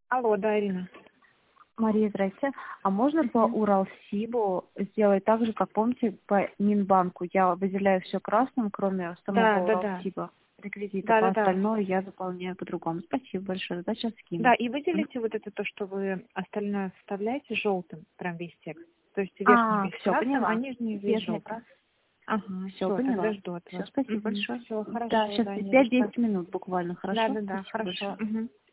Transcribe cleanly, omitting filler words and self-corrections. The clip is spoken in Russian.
Алло, да, Ирина. Мария, здрасте. А можно по Уралсибу сделать так же, как помните, по Минбанку? Я выделяю все красным, кроме самого Да. Уралсиба. Реквизиты, по Да. остальное я заполняю по-другому. Спасибо большое. Да, сейчас скину. Да, и выделите вот это то, что вы остальное вставляете желтым, прям весь текст. То есть верхний А, весь все, красным, а поняла. нижний весь Верхний желтым. красный. Ага, Все, все, тогда поняла. жду от Все, вас. спасибо большое. Все, Да, хорошо, сейчас да, не за что. 5-10 минут буквально, хорошо? Да, Спасибо хорошо. большое. Мгм.